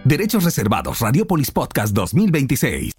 Derechos reservados. Radiopolis Podcast 2026.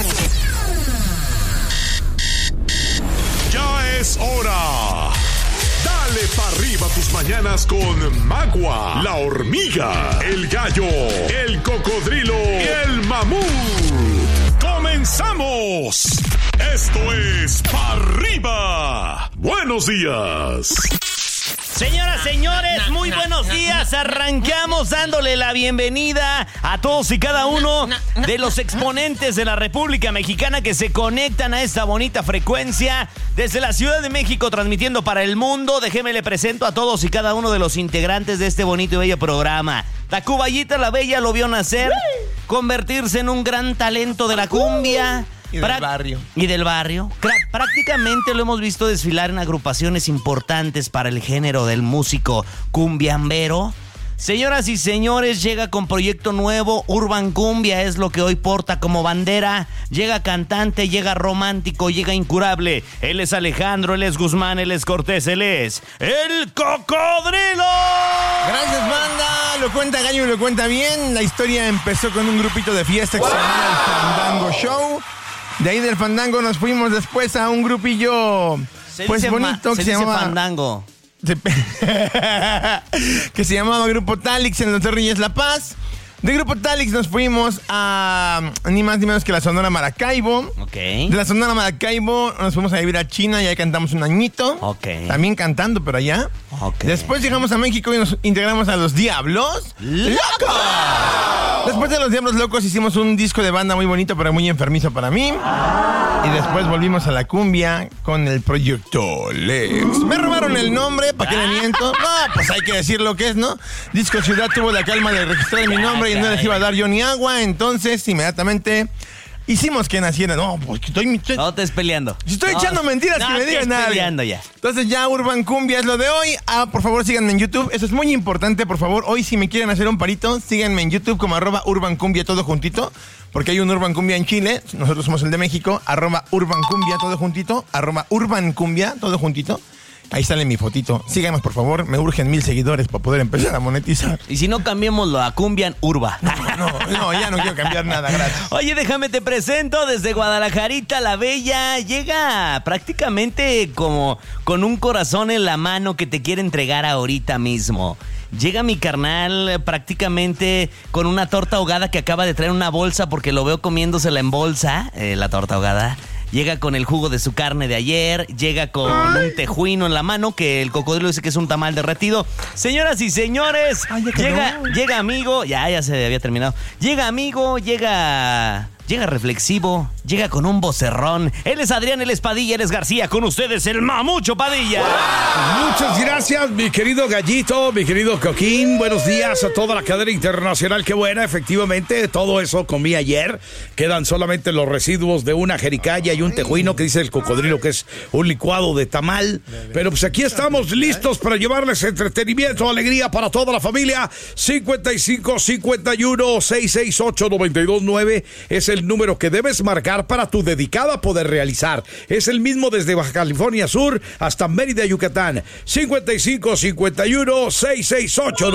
Ya es hora. Dale pa' arriba tus mañanas con Magua, la hormiga, el gallo, el cocodrilo y el mamut. ¡Comenzamos! Esto es Pa' Arriba. Buenos días. Señoras, señores, muy buenos días. Arrancamos dándole la bienvenida a todos y cada uno de los exponentes de la República Mexicana que se conectan a esta bonita frecuencia desde la Ciudad de México, transmitiendo para el mundo. Déjeme le presento a todos y cada uno de los integrantes de este bonito y bello programa. Tacubayita la Bella lo vio nacer, convertirse en un gran talento de la cumbia. Y del barrio. Y del barrio. Prácticamente lo hemos visto desfilar en agrupaciones importantes para el género del músico cumbiambero. Señoras y señores, llega con proyecto nuevo. Urban Cumbia es lo que hoy porta como bandera. Llega cantante, llega romántico, llega incurable. Él es Alejandro, él es Guzmán, él es Cortés, él es el Cocodrilo. Gracias, banda. Lo cuenta Gallo y lo cuenta bien. La historia empezó con un grupito de fiesta que se llama el Fandango Show. De ahí del Fandango nos fuimos después a un grupillo pues bonito que se llamaba Fandango. Que se llamaba Grupo Talix en los Reyes La Paz. De Grupo Talix nos fuimos a ni más ni menos que la Sonora Maracaibo. Ok. De la Sonora Maracaibo nos fuimos a vivir a China y ahí cantamos un añito. Ok. También cantando, pero allá. Ok. Después llegamos a México y nos integramos a los Diablos Locos. Después de los Diablos Locos hicimos un disco de banda muy bonito, pero muy enfermizo para mí. Y después volvimos a la cumbia con el Proyecto Lex. Me robaron el nombre, ¿para qué le miento? No, pues hay que decir lo que es, ¿no? Disco Ciudad tuvo la calma de registrar mi nombre y no les iba a dar yo ni agua. Entonces, inmediatamente hicimos que naciera. No, porque No estés peleando. Si estoy echando mentiras, que me digan nada. Peleando ya. Entonces ya Urban Cumbia es lo de hoy. Por favor, síganme en YouTube. Eso es muy importante, por favor. Hoy, si me quieren hacer un parito, síganme en YouTube como @Urban Cumbia, todo juntito. Porque hay un Urban Cumbia en Chile. Nosotros somos el de México. @Urban Cumbia, todo juntito. @Urban Cumbia, todo juntito. Ahí sale mi fotito. Síganos, por favor. Me urgen 1000 seguidores para poder empezar a monetizar. Y si no, cambiémoslo a Cumbian Urba. No, ya no quiero cambiar nada, gracias. Oye, déjame te presento desde Guadalajarita la Bella. Llega prácticamente como con un corazón en la mano que te quiere entregar ahorita mismo. Llega mi carnal prácticamente con una torta ahogada que acaba de traer una bolsa porque lo veo comiéndosela en bolsa, la torta ahogada. Llega con el jugo de su carne de ayer, llega con un tejuino en la mano, que el Cocodrilo dice que es un tamal derretido. Señoras y señores, llega amigo, ya se había terminado. Llega amigo, llega reflexivo, llega con un vocerrón. Él es Adrián, él es Padilla, él es García. Con ustedes, el Mamucho Padilla. Muchas gracias, mi querido Gallito, mi querido Coquín. Buenos días a toda la cadena internacional. Qué buena, efectivamente, todo eso comí ayer. Quedan solamente los residuos de una jericaya y un tejuino, que dice el Cocodrilo que es un licuado de tamal. Pero pues aquí estamos listos para llevarles entretenimiento, alegría para toda la familia. 55 51 668 929 es el número que debes marcar para tu dedicada poder realizar. Es el mismo desde Baja California Sur hasta Mérida, Yucatán. 55 51 668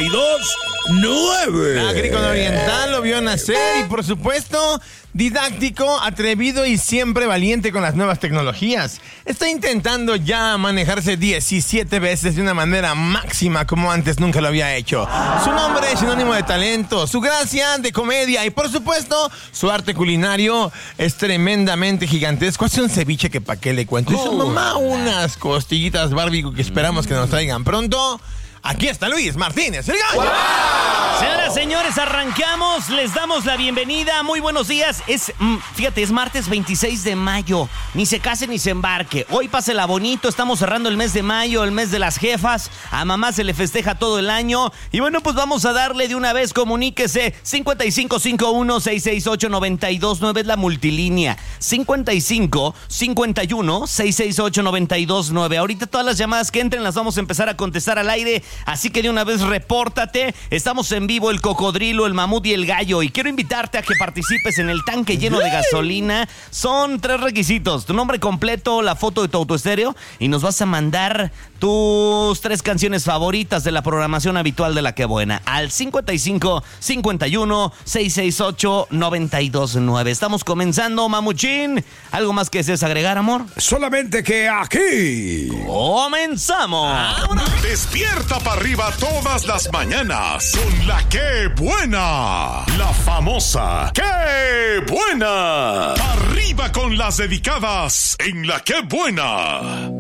929. Agrícola Oriental lo vio nacer y, por supuesto, didáctico, atrevido y siempre valiente con las nuevas tecnologías. Está intentando ya manejarse 17 veces de una manera máxima como antes nunca lo había hecho. Su nombre es sinónimo de talento, su gracia de comedia y, por supuesto, su arte culinario es tremendamente gigantesco. Hace un ceviche que pa' qué le cuento. Y su mamá unas costillitas barbecue que esperamos que nos traigan pronto. Aquí está Luis Martínez, el Gallo. ¡Wow! Señoras, señores, arrancamos. Les damos la bienvenida. Muy buenos días. Fíjate, es martes 26 de mayo. Ni se case ni se embarque. Hoy pásela bonito. Estamos cerrando el mes de mayo, el mes de las jefas. A mamá se le festeja todo el año. Y bueno, pues vamos a darle de una vez. Comuníquese. 5551 668 929 es la multilínea. 55 51 668 929. Ahorita todas las llamadas que entren las vamos a empezar a contestar al aire. Así que de una vez repórtate. Estamos en vivo el Cocodrilo, el Mamut y el Gallo. Y quiero invitarte a que participes en el tanque lleno de gasolina. Son 3 requisitos: tu nombre completo, la foto de tu autoestéreo, y nos vas a mandar tus 3 canciones favoritas de la programación habitual de La Que Buena al 55 51 668 929. Estamos comenzando, Mamuchín. ¿Algo más que desees agregar, amor? Solamente que aquí ¡comenzamos! Despierta para arriba todas las mañanas con La Que Buena. La famosa ¡Qué Buena! Arriba con las dedicadas en La Que Buena.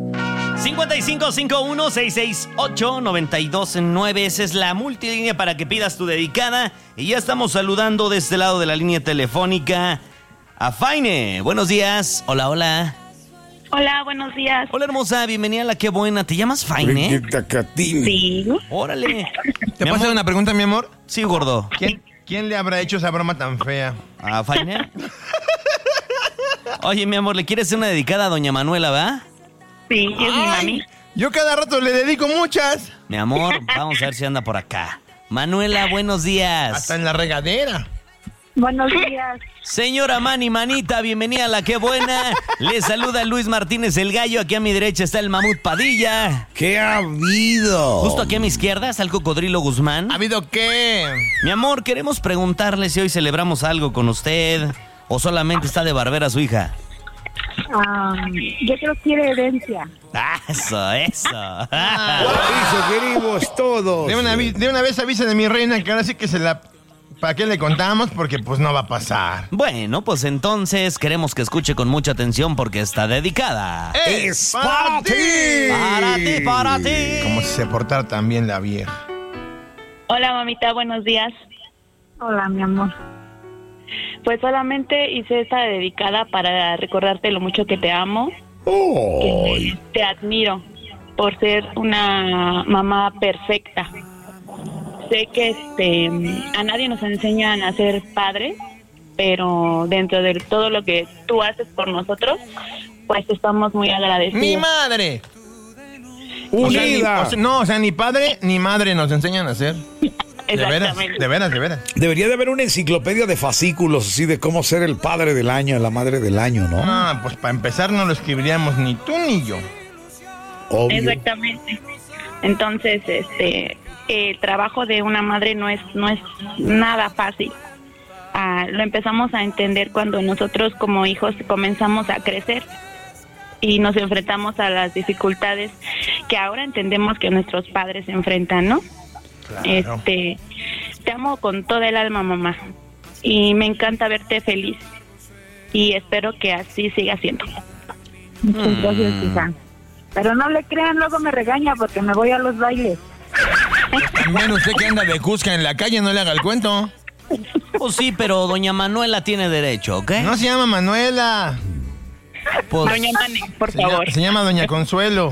5551-668-929. Esa es la multilínea para que pidas tu dedicada. Y ya estamos saludando de este lado de la línea telefónica a Faine. Buenos días. Hola, hola. Hola, buenos días. Hola, hermosa. Bienvenida a La Que Buena. ¿Te llamas Faine? Sí. Órale. ¿Te puedo hacer una pregunta, mi amor? Sí, gordo. ¿Quién le habrá hecho esa broma tan fea? ¿A Faine? Oye, mi amor, ¿le quieres hacer una dedicada a doña Manuela, va? Sí, es mi mami. Yo cada rato le dedico muchas. Mi amor, vamos a ver si anda por acá. Manuela, buenos días. Hasta en la regadera. Buenos días. Señora Manita, bienvenida a La Que Buena. Le saluda Luis Martínez el Gallo. Aquí a mi derecha está el Mamut Padilla. ¿qué ha habido? Justo aquí a mi izquierda está el Cocodrilo Guzmán. ¿Ha habido qué? Mi amor, queremos preguntarle si hoy celebramos algo con usted o solamente está de barbera su hija. Yo creo que quiere herencia. Eso. Eso queremos todos. De una vez avisa de mi reina que ahora sí que ¿para qué le contamos? Porque pues no va a pasar. Bueno, pues entonces queremos que escuche con mucha atención porque está dedicada. ¡Es para ti! Para ti. Como si se portara tan bien la vieja. Hola, mamita, buenos días. Hola, mi amor. Pues solamente hice esta dedicada para recordarte lo mucho que te amo. Que te admiro por ser una mamá perfecta. Sé que a nadie nos enseñan a ser padres, pero dentro de todo lo que tú haces por nosotros, pues estamos muy agradecidos. ¡Mi madre! Unida. O sea, ni padre ni madre nos enseñan a hacer. Exactamente. De veras. Debería de haber una enciclopedia de fascículos así de cómo ser el padre del año, la madre del año, ¿no? No, pues para empezar no lo escribiríamos ni tú ni yo. Obvio. Exactamente. Entonces, el trabajo de una madre no es nada fácil. Lo empezamos a entender cuando nosotros como hijos comenzamos a crecer y nos enfrentamos a las dificultades que ahora entendemos que nuestros padres se enfrentan, ¿no? Claro. Te amo con toda el alma, mamá, y me encanta verte feliz y espero que así siga siendo. Muchas gracias, hija. Pero no le crean, luego me regaña porque me voy a los bailes. También usted que anda de Cusca en la calle, no le haga el cuento. Pues sí, pero doña Manuela tiene derecho, ¿ok? No se llama Manuela. Pues, Doña Mane, por favor. Se llama Doña Consuelo.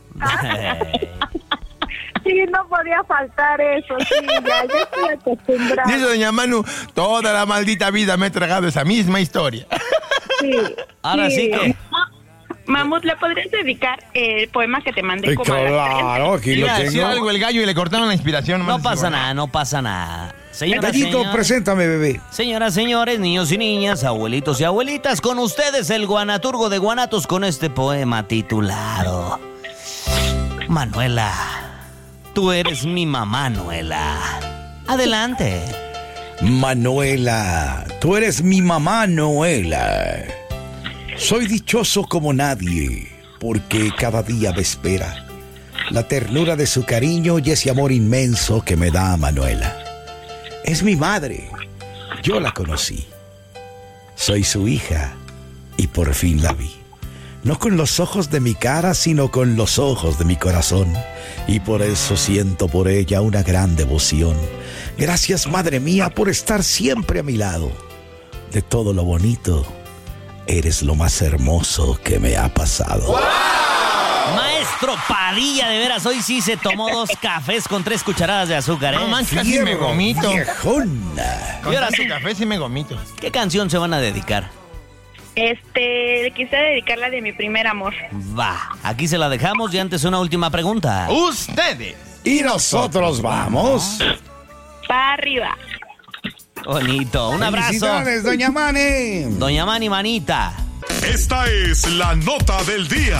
Sí, no podía faltar eso, sí, ya estoy acostumbrada. Dice Doña Manu, toda la maldita vida me he tragado esa misma historia. Sí. ahora sí que... Mamut, ¿le podrías dedicar el poema que te mandé como a las 3? Claro, aquí lo Iba a decir tengo. algo el gallo y le cortaron la inspiración. No pasa nada. Gallito, preséntame, bebé. Señoras, señores, niños y niñas, abuelitos y abuelitas, con ustedes el guanaturgo de Guanatos con este poema titulado Manuela, tú eres mi mamá, Manuela. Adelante. Manuela, tú eres mi mamá, Noela. Soy dichoso como nadie, porque cada día me espera la ternura de su cariño y ese amor inmenso que me da Manuela. Es mi madre, yo la conocí. Soy su hija y por fin la vi. No con los ojos de mi cara, sino con los ojos de mi corazón. Y por eso siento por ella una gran devoción. Gracias, madre mía, por estar siempre a mi lado. De todo lo bonito, eres lo más hermoso que me ha pasado. ¡Wow! Maestro Padilla, de veras, hoy sí se tomó 2 cafés con 3 cucharadas de azúcar, ¿eh? No manches, casi me gomito. Viejona. Con tanto café sí me gomito. ¿Qué canción se van a dedicar? Le quise dedicar la de mi primer amor. Va, aquí se la dejamos y antes una última pregunta. Ustedes Y nosotros vamos. Para arriba. Bonito. Un abrazo. Felicidades, doña Mane. Doña Mani Manita. Esta es la nota del día.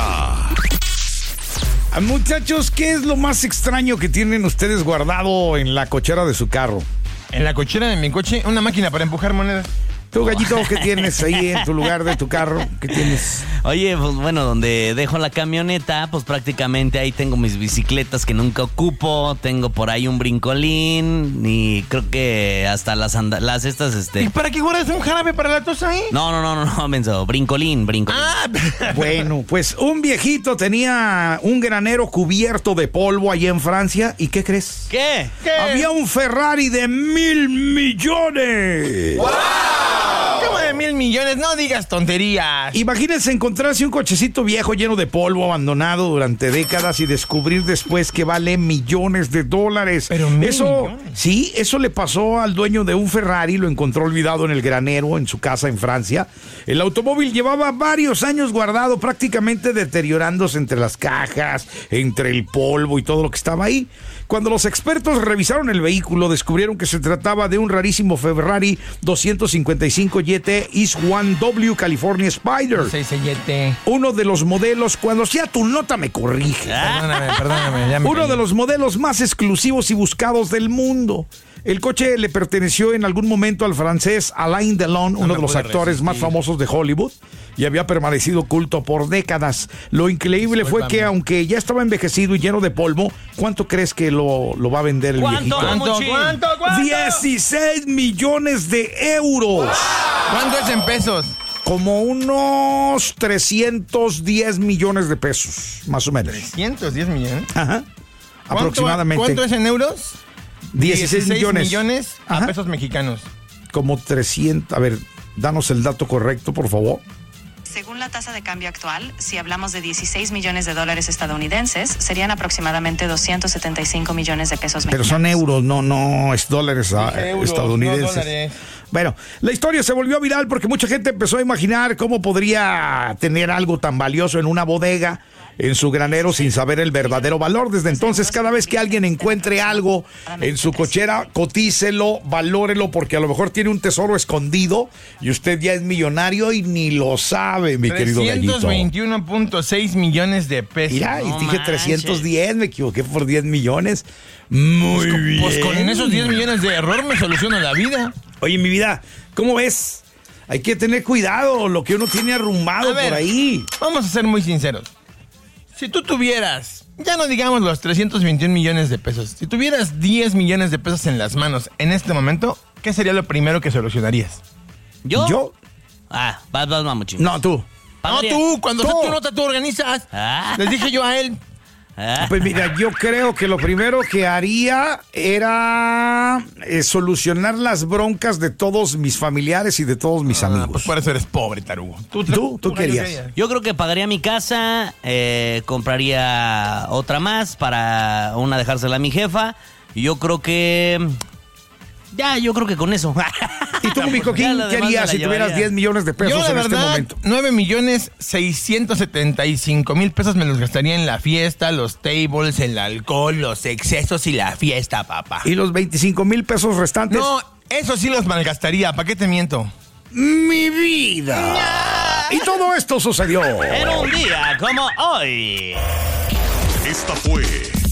Muchachos, ¿qué es lo más extraño que tienen ustedes guardado en la cochera de su carro? En la cochera de mi coche, una máquina para empujar monedas. Tú, Gallito, ¿qué tienes ahí en tu lugar de tu carro? ¿Qué tienes? Oye, pues bueno, donde dejo la camioneta, pues prácticamente ahí tengo mis bicicletas que nunca ocupo, tengo por ahí un brincolín y creo que hasta las estas, ¿Y para qué guardas un jarabe para la tos ahí? No, menso, brincolín. Ah, Bueno, pues un viejito tenía un granero cubierto de polvo allá en Francia, ¿y qué crees? ¿Qué? Había un Ferrari de 1,000 millones. ¿cómo de 1,000 millones? No digas tonterías. Imagínense encontrarse un cochecito viejo lleno de polvo abandonado durante décadas y descubrir después que vale millones de dólares. Pero 1,000 eso, millones. sí, eso le pasó al dueño de un Ferrari, lo encontró olvidado en el granero en su casa en Francia. El automóvil llevaba varios años guardado, prácticamente deteriorándose entre las cajas, entre el polvo y todo lo que estaba ahí. Cuando los expertos revisaron el vehículo, descubrieron que se trataba de un rarísimo Ferrari 255 GT East 1W California Spider. Uno de los modelos, cuando sea tu nota me corrige. Perdóname, ya me Uno caí. de los modelos más exclusivos y buscados del mundo. El coche le perteneció en algún momento al francés Alain Delon, uno de los actores más famosos de Hollywood, y había permanecido oculto por décadas. Lo increíble fue que, aunque ya estaba envejecido y lleno de polvo, ¿cuánto crees que lo va a vender el viejito? ¿Cuánto? 16 millones de euros. ¿Cuánto es en pesos? Como unos 310 millones de pesos, más o menos. 110 millones. Ajá. Aproximadamente. ¿Cuánto es en euros? 16 millones. a Ajá. pesos mexicanos. Como 300. A ver, danos el dato correcto, por favor. Según la tasa de cambio actual, si hablamos de 16 millones de dólares estadounidenses, serían aproximadamente 275 millones de pesos Pero mexicanos. son euros, no es dólares Euros, estadounidenses. no dólares. Bueno, la historia se volvió viral porque mucha gente empezó a imaginar cómo podría tener algo tan valioso en una bodega, en su granero, sin saber el verdadero valor. Desde entonces, cada vez que alguien encuentre algo en su cochera, cotícelo, valórelo, porque a lo mejor tiene un tesoro escondido y usted ya es millonario y ni lo sabe, mi querido Gallito. 321.6 millones de pesos. Mira, y No dije manches. 310, me equivoqué por 10 millones. Muy bien. Pues con esos 10 millones de error me soluciono la vida. Oye, mi vida, ¿cómo ves? Hay que tener cuidado, lo que uno tiene arrumbado A ver, por ahí. Vamos a ser muy sinceros. Si tú tuvieras, ya no digamos los 321 millones de pesos, si tuvieras 10 millones de pesos en las manos en este momento, ¿qué sería lo primero que solucionarías? ¿Yo? Vas, mamuchín. No, tú. Pagaría. No, tú, cuando Tú. sea tu nota, tú organizas. Ah. Les dije yo a él. Pues mira, yo creo que lo primero que haría era solucionar las broncas de todos mis familiares y de todos mis amigos. Pues por eso eres pobre, tarugo. ¿Tú querías? Yo creo que pagaría mi casa, compraría otra más para una dejársela a mi jefa. Y yo creo que... yo creo que con eso. ¿Y tú, mi Coquín, Ya lo qué demás harías me la si tuvieras llevaría. 10 millones de pesos Yo, la en este verdad, momento? 9,675,000 pesos me los gastaría en la fiesta, los tables, el alcohol, los excesos y la fiesta, papá. ¿Y los 25,000 pesos restantes? No, eso sí los malgastaría, ¿para qué te miento? ¡Mi vida! Y todo esto sucedió En un día como hoy. Esta fue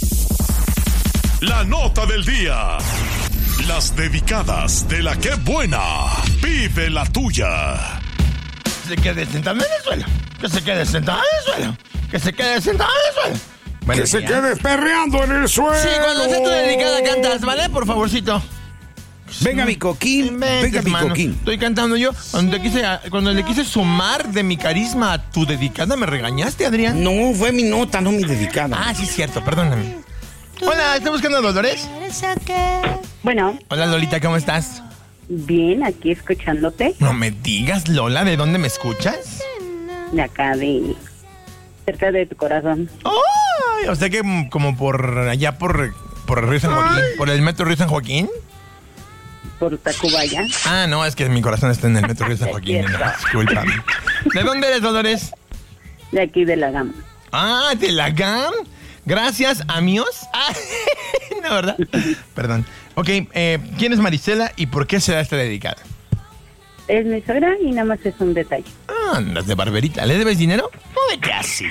la nota del día. Las dedicadas de la que buena. Vive la tuya. Se quede sentado en el suelo. Que se quede sentado en el suelo. Que se quede sentado en el suelo. Bueno, que se ya. quede perreando en el suelo. Sí, cuando sea tu dedicada cantas, ¿vale? Por favorcito. Venga, mi Coquín. Venga, mi mano. Coquín. Estoy cantando yo. Cuando le quise sumar de mi carisma a tu dedicada, ¿me regañaste, Adrián? No, fue mi nota, no mi dedicada. Ah, sí, es cierto, perdóname. Hola, ¿estás buscando a Dolores? Bueno, Hola, Lolita, ¿cómo estás? bien, aquí escuchándote. No me digas, Lola, ¿de dónde me escuchas? De acá, cerca de tu corazón. ¡Ay! O sea que como por allá, por Río San Joaquín. ¿Por el metro Río San Joaquín? Por Tacubaya. Ah, no, es que mi corazón está en el metro Río San Joaquín. Cierto. Discúlpame. ¿De dónde eres, Dolores? De aquí de la gama. Ah, ¿de la GAM? Gracias, amigos. No, ¿verdad? Perdón. Ok, ¿quién es Marisela y por qué será esta dedicada? Es mi suegra y nada más es un detalle. Andas de barberita. ¿Le debes dinero? Casi.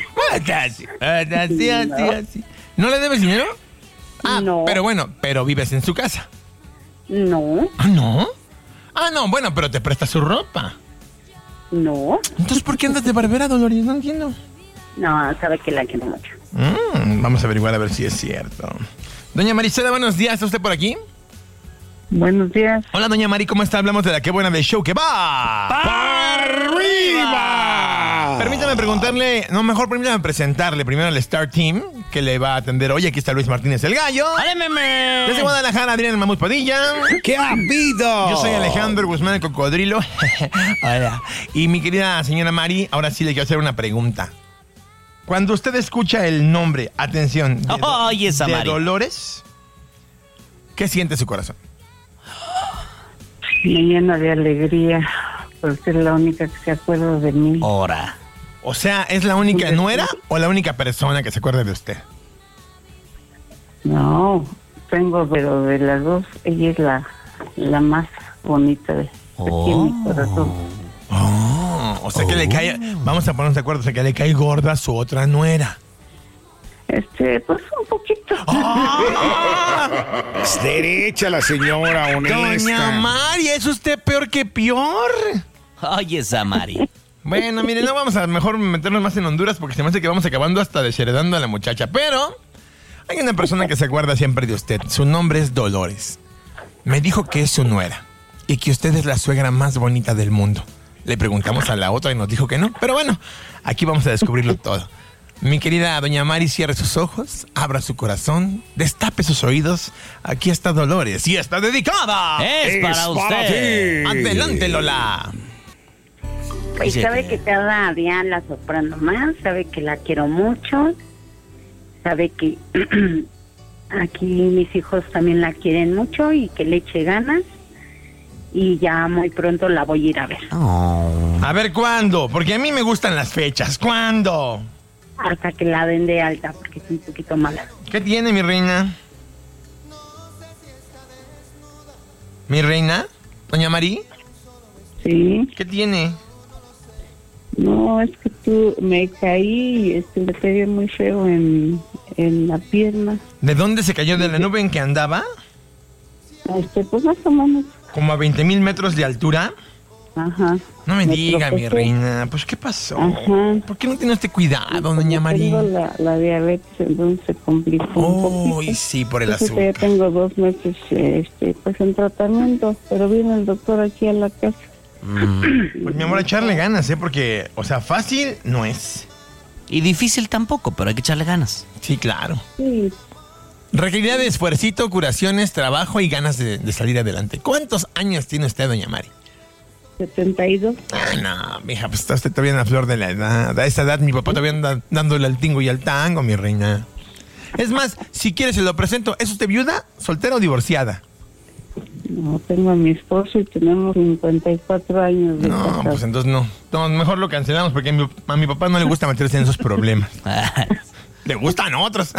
Así. ¿No le debes dinero? No. Pero bueno, pero vives en su casa. No, ¿Ah, no? Ah, no, bueno, pero te presta su ropa. no. Entonces, ¿por qué andas de barbera, Dolores? No entiendo. No, sabe que la quiero mucho. Vamos a averiguar a ver si es cierto. Doña Marisela, buenos días. ¿Está usted por aquí? Buenos días. Hola, doña Mari, ¿cómo está? Hablamos de la Qué Buena del show que va ¡para arriba! Permítame preguntarle, permítame presentarle primero al Star Team que le va a atender hoy. Aquí está Luis Martínez el Gallo. ¡Ale, meme! Desde Guadalajara, Adrián el Mamut Padilla. ¿Qué ha habido? Yo soy Alejandro Guzmán el Cocodrilo. Hola. Y mi querida señora Mari, ahora sí le quiero hacer una pregunta. Cuando usted escucha el nombre, atención, esa de Mari. Dolores, ¿qué siente su corazón? Me llena de alegría porque es la única que se acuerda de mí. Ahora. O sea, ¿es la única nuera o la única persona que se acuerda de usted? No, pero de las dos, ella es la más bonita de aquí en mi corazón. O sea que le cae, vamos a ponernos de acuerdo, o sea que le cae gorda a su otra nuera. Pues un poquito. Es derecha la señora, honesta. Doña Mari, ¿es usted peor que peor? Oye, esa Mari. Bueno, mire, no vamos a mejor meternos más en Honduras porque se me hace que vamos acabando hasta desheredando a la muchacha. Pero hay una persona que se acuerda siempre de usted. Su nombre es Dolores. Me dijo que es su nuera y que usted es la suegra más bonita del mundo. Le preguntamos a la otra y nos dijo que no. Pero bueno, aquí vamos a descubrirlo todo. Mi querida doña Mari, cierre sus ojos, abra su corazón, destape sus oídos. Aquí está Dolores y está dedicada. Es para usted. ti. Adelante, Lola. Y sabe que cada día la sorprendo más, sabe que la quiero mucho, sabe que aquí mis hijos también la quieren mucho y que le eche ganas. Y ya muy pronto la voy a ir a ver. A ver, ¿cuándo? Porque a mí me gustan las fechas. ¿Cuándo? Hasta que la den de alta, porque es un poquito mala. ¿Qué tiene, mi reina? ¿Mi reina? ¿Doña Mari? Sí. ¿Qué tiene? No, es que me caí y me pegué muy feo en la pierna. ¿De dónde se cayó? ¿De la nube en que andaba? Pues más o menos. ¿Como a 20,000 metros de altura? Ajá. No me diga, mi tropecé. reina. Pues, ¿qué pasó? Ajá. ¿Por qué no tiene usted cuidado, doña Mari? Tengo la diabetes, entonces se complicó un poquito. Sí, por el Entonces, ya azúcar. tengo 2 meses pues en tratamiento, pero viene el doctor aquí a la casa. Pues, mi amor, echarle ganas, Porque, o sea, fácil no es. Y difícil tampoco, pero hay que echarle ganas. Sí, claro. Sí. Requerirá de esfuercito, curaciones, trabajo y ganas de salir adelante. ¿Cuántos años tiene usted, doña Mari? 72. No, mija, pues está usted todavía en la flor de la edad. A esa edad mi papá todavía anda dándole al tingo y al tango, mi reina. Es más, si quiere se lo presento. ¿Es usted viuda, soltera o divorciada? No, tengo a mi esposo y tenemos 54 años de No, casados. pues entonces no. No, mejor lo cancelamos porque a mi papá no le gusta meterse en esos problemas. Le gustan otros.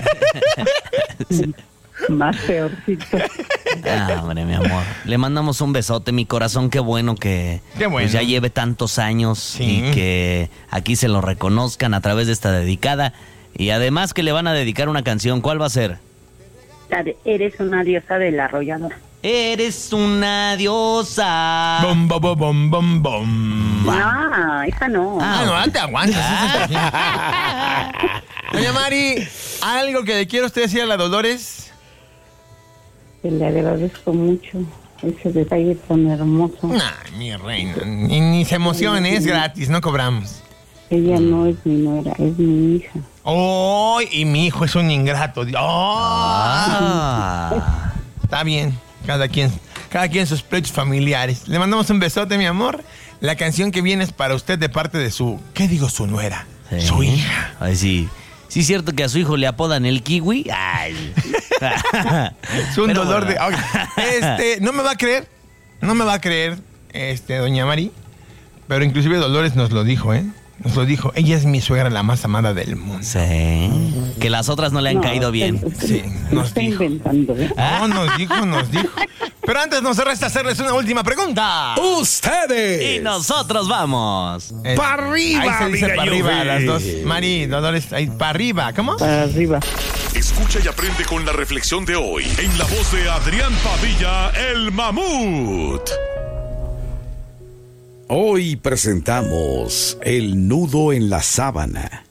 Más peorcito. Hombre, mi amor. Le mandamos un besote, mi corazón. Qué bueno que Qué bueno. pues, ya lleve tantos años Sí. y que aquí se lo reconozcan a través de esta dedicada. Y además que le van a dedicar una canción. ¿Cuál va a ser? La de Eres una diosa de la arrolladora. Eres una diosa. Bom, bom, bom, bom, bom, bom. No, esa no. No, te aguantas. Doña Mari, ¿algo que le quiero usted decir a la Dolores? Que le agradezco mucho ese detalle tan hermoso. Ay, mi reina, ni se emocione, es gratis, no cobramos. Ella no es mi nuera, es mi hija. ¡Oh! Y mi hijo es un ingrato. Está bien, cada quien sus pleitos familiares. Le mandamos un besote, mi amor. La canción que viene es para usted de parte de su, ¿qué digo? Su nuera, Sí. su hija. Ay, sí. Sí es cierto que a su hijo le apodan el kiwi. Ay. Es un Pero dolor bueno. de... no me va a creer, doña Mari, pero inclusive Dolores nos lo dijo, Nos lo dijo. Ella es mi suegra, la más amada del mundo. Sí. Que las otras no le han caído bien. Sí, nos dijo. Inventando, ¿eh? No, nos dijo. Pero antes nos resta hacerles una última pregunta. ¡Ustedes! Y nosotros vamos. ¡Para arriba! Ahí se dice para arriba, Yubi. las dos. Mari, Dolores, ahí, para arriba. ¿Cómo? Para arriba. Escucha y aprende con la reflexión de hoy en la voz de Adrián Padilla, el Mamut. Hoy presentamos El nudo en la sábana.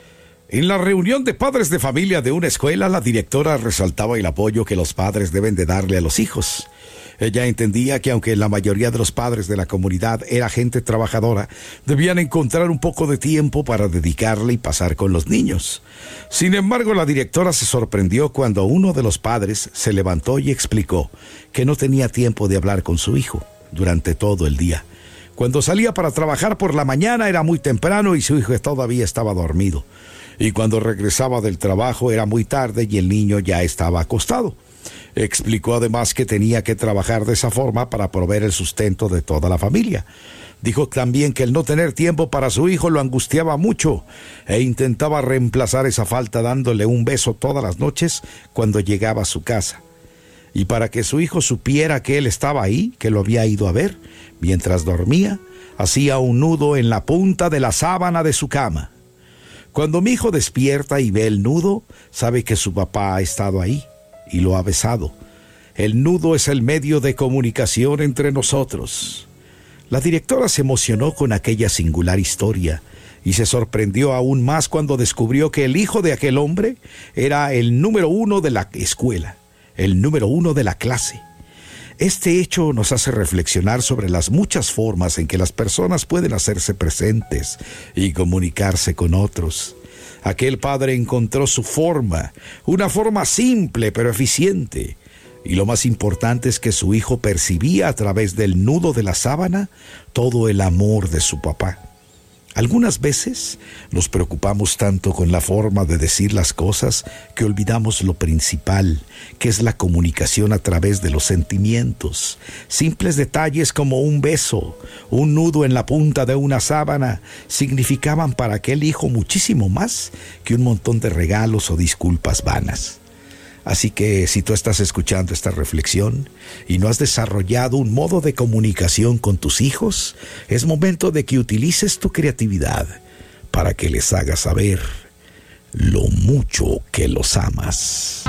En la reunión de padres de familia de una escuela, la directora resaltaba el apoyo que los padres deben de darle a los hijos. Ella entendía que aunque la mayoría de los padres de la comunidad era gente trabajadora, debían encontrar un poco de tiempo para dedicarle y pasar con los niños. Sin embargo, la directora se sorprendió cuando uno de los padres se levantó y explicó que no tenía tiempo de hablar con su hijo durante todo el día. Cuando salía para trabajar por la mañana era muy temprano y su hijo todavía estaba dormido. Y cuando regresaba del trabajo era muy tarde y el niño ya estaba acostado. Explicó además que tenía que trabajar de esa forma para proveer el sustento de toda la familia. Dijo también que el no tener tiempo para su hijo lo angustiaba mucho e intentaba reemplazar esa falta dándole un beso todas las noches cuando llegaba a su casa. Y para que su hijo supiera que él estaba ahí, que lo había ido a ver, mientras dormía, hacía un nudo en la punta de la sábana de su cama. Cuando mi hijo despierta y ve el nudo, sabe que su papá ha estado ahí y lo ha besado. El nudo es el medio de comunicación entre nosotros. La directora se emocionó con aquella singular historia y se sorprendió aún más cuando descubrió que el hijo de aquel hombre era el número 1 de la escuela, el número 1 de la clase. Este hecho nos hace reflexionar sobre las muchas formas en que las personas pueden hacerse presentes y comunicarse con otros. Aquel padre encontró su forma, una forma simple pero eficiente. Y lo más importante es que su hijo percibía a través del nudo de la sábana todo el amor de su papá. Algunas veces nos preocupamos tanto con la forma de decir las cosas que olvidamos lo principal, que es la comunicación a través de los sentimientos. Simples detalles como un beso, un nudo en la punta de una sábana, significaban para aquel hijo muchísimo más que un montón de regalos o disculpas vanas. Así que si tú estás escuchando esta reflexión y no has desarrollado un modo de comunicación con tus hijos, es momento de que utilices tu creatividad para que les hagas saber lo mucho que los amas.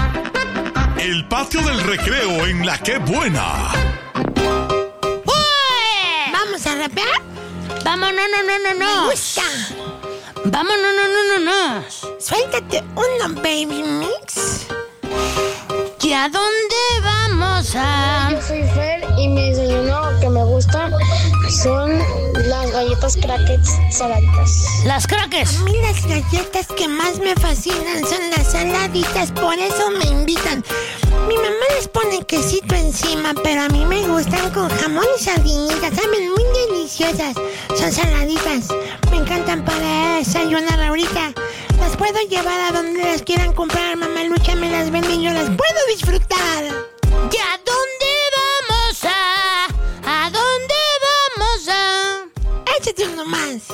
El patio del recreo en La Qué Buena. ¡Uy! ¿Vamos a rapear? Vamos, no. Me gusta. Vamos, no. Suéltate uno, baby mix. ¿Y a dónde vamos a...? Yo soy Fer y mi desayuno que me gusta son las galletas crackers saladitas. ¡Las crackers! A mí las galletas que más me fascinan son las saladitas, por eso me invitan. Mi mamá les pone quesito encima, pero a mí me gustan con jamón y sardinitas, saben muy deliciosas. Son saladitas, me encantan para desayunar ahorita. Las puedo llevar a donde las quieran comprar, mamá Lucha me las vende y yo las puedo disfrutar. ¿Y a dónde vamos a...? ¿A dónde vamos a...? Échate uno más.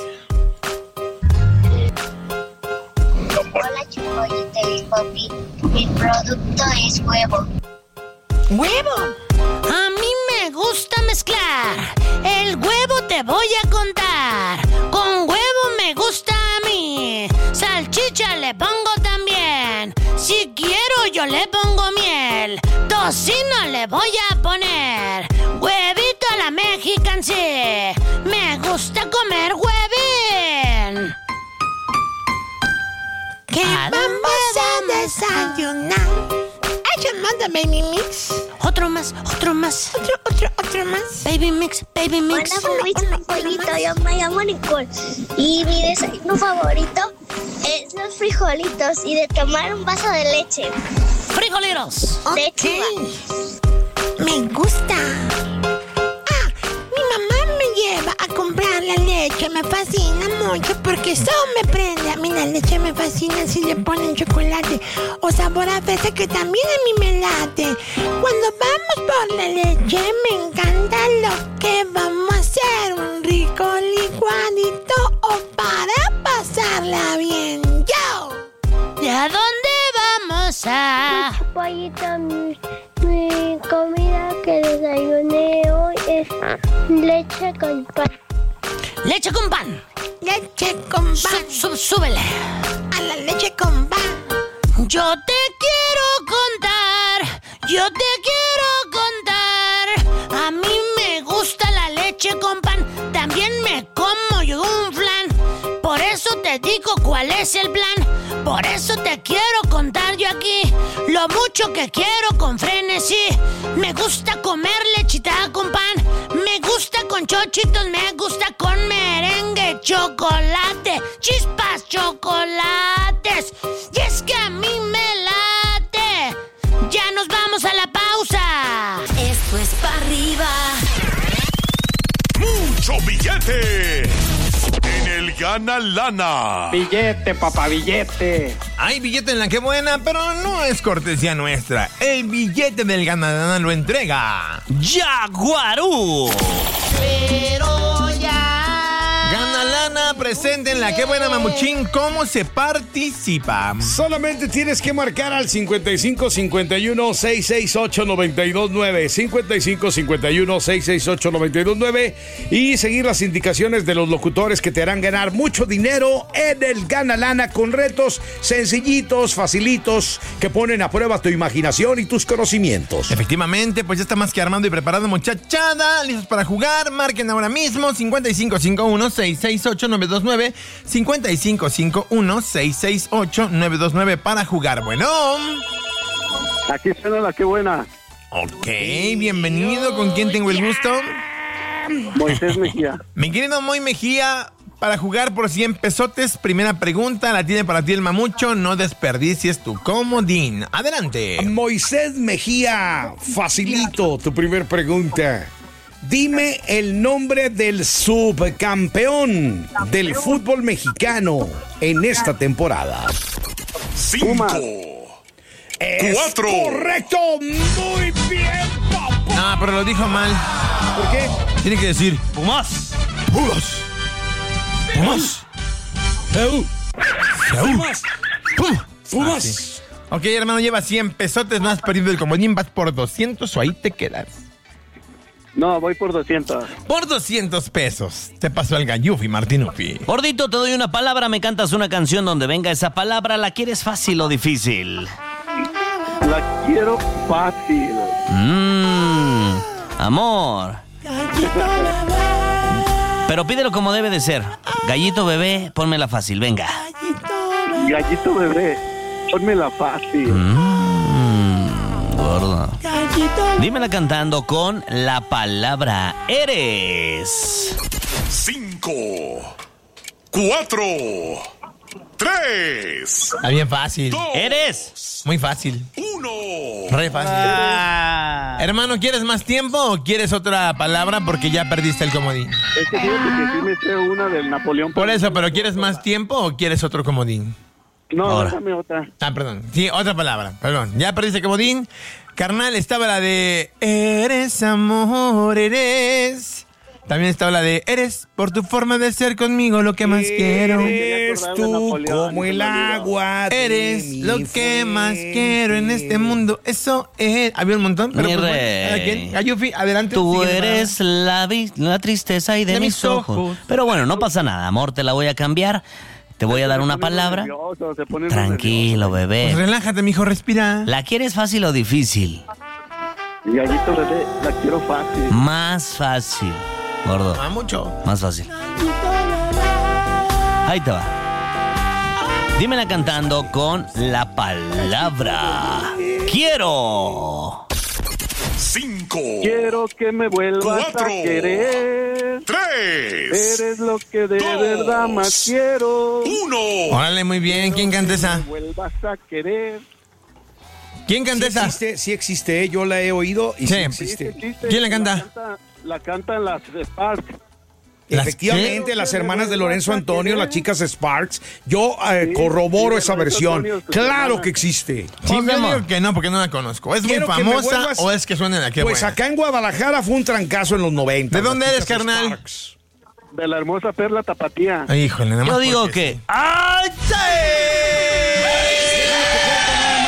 Hola, Chupollito y Popi. Mi producto es huevo. ¿Huevo? A mí me gusta mezclar. El huevo te voy a contar. Con huevo me gusta a mí. Salchicha le pongo también. Si quiero yo le pongo miel. Tocino le voy a poner. Huevito a la mexican, sí. Me gusta comer huevín. ¿Qué vamos a desayunar? Llamada Baby Mix. Otro más. Otro más. Baby Mix. Hola, pollito, yo me llamo Nicole. Y mi desayuno favorito es los frijolitos y de tomar un vaso de leche. ¡Frijolitos! De chiva. Me gusta. Mi mamá me lleva a comprar la leche. Me fascina mucho porque eso me prende. A mí la leche me fascina si le ponen chocolate o sabor a fresa, que también a mí me late. Cuando vamos por la leche me encanta lo que vamos a hacer. Un rico licuadito o para Leche con pan. Leche con pan. Leche con pan. Súbele. A la leche con pan. Yo te quiero contar. A mí me gusta la leche con pan. También me como yo un flan. Por eso te digo cuál es el plan. Por eso te quiero contar yo aquí lo mucho que quiero con frenesí. Me gusta comer lechita con pan. Me gusta con chochitos. Me gusta con merengue, chocolate, chispas, chocolates. Y es que a mí me late. Ya nos vamos a la pausa. Esto es pa' arriba. ¡Mucho billete! En el Gana Lana. Billete, papá, billete. Hay billete en la que buena, pero no es cortesía nuestra. El billete del Gana Lana lo entrega Yaguarú. Pero ya. Gana Lana presente en la que buena, Mamuchín. ¿Cómo se participa? Solamente tienes que marcar al 55 51 668 929, 55 51 668 929 y seguir las indicaciones de los locutores que te harán ganar mucho dinero en el Gana Lana con retos sencillitos, facilitos, que ponen a prueba tu imaginación y tus conocimientos. Efectivamente, pues ya está más que armado y preparado, muchachada. Listos para jugar. Marquen ahora mismo 5551 668 929, 5551 668 929 para jugar. Bueno, Aquí suena la que buena. ok, bienvenido. ¿Con quién tengo el gusto? Moisés Mejía. Mi querido Moy Mejía, para jugar por 100 pesotes, primera pregunta, la tiene para ti el Mamucho. No desperdicies tu comodín. Adelante. Moisés Mejía, facilito tu primer pregunta. Dime el nombre del subcampeón del fútbol mexicano en esta temporada. 5, 4. Correcto, muy bien, papá. Ah, pero lo dijo mal. ¿Por qué? Tiene que decir Pumas. Pumas. Pumas. Pumas. Pumas. Ah, sí. Ok, hermano, lleva 100 pesotes, no has perdido el comodín, vas por 200 o ahí te quedas. No, voy por 200. Por 200 pesos. Te pasó el Gallufi, Martinufi. Gordito, te doy una palabra, me cantas una canción donde venga esa palabra. ¿La quieres fácil o difícil? La quiero fácil. Amor. Pero pídelo como debe de ser. Gallito bebé, pónmela fácil, venga. Gallito bebé, pónmela fácil. Gordo. Dímela cantando con la palabra eres. 5, 4, 3. Está bien fácil. Eres. Muy fácil. 1. Re fácil. Hermano, ¿quieres más tiempo o quieres otra palabra porque ya perdiste el comodín? Es que fíjate que sí me sé una del Napoleón. Por eso, ¿pero quieres más tiempo o quieres otro comodín? No, Ahora. déjame otra. Ah, perdón. Sí, otra palabra. Perdón. Ya perdiste el comodín. Carnal, estaba la de eres amor, eres. También estaba la de eres por tu forma de ser conmigo lo que más quiero. Eres tú como el agua de Eres mi lo que más quiero en este mundo. Eso es. Había un montón. Pero Mi pues, rey. bueno, ¿a quién? Gayufi, adelante. Tú Síguele, eres la tristeza y de mis ojos. Pero bueno, no pasa nada, amor, te la voy a cambiar. Te voy a dar una palabra. Tranquilo, bebé. Pues relájate, mijo, respira. ¿La quieres fácil o difícil? Gallito bebé, la quiero fácil. Más fácil, gordo. Ah, mucho. Más fácil. Ahí te va. Dímela cantando con la palabra quiero. 5. Quiero que me vuelvas 4, a querer. 3. Eres lo que de 2, verdad más quiero. 1. Órale, muy bien. ¿Quién canta esa? Me vuelvas a querer. ¿Quién canta esa? Sí existe, yo la he oído y sí existe. ¿Quién la canta? La cantan las Sparks. Efectivamente, las hermanas de Lorenzo Antonio, las chicas Sparks. Yo corroboro esa versión. Claro que existe. Sí, yo digo que no, porque no la conozco. ¿Es Quiero muy que me famosa vuelvas- o es que suena en la que Pues buena? acá en Guadalajara fue un trancazo en los 90. ¿De dónde las eres, chicas carnal? Sparks. De la hermosa Perla Tapatía. Ay, híjole, nada más Yo digo porque que. sí. ¡Ay, Como un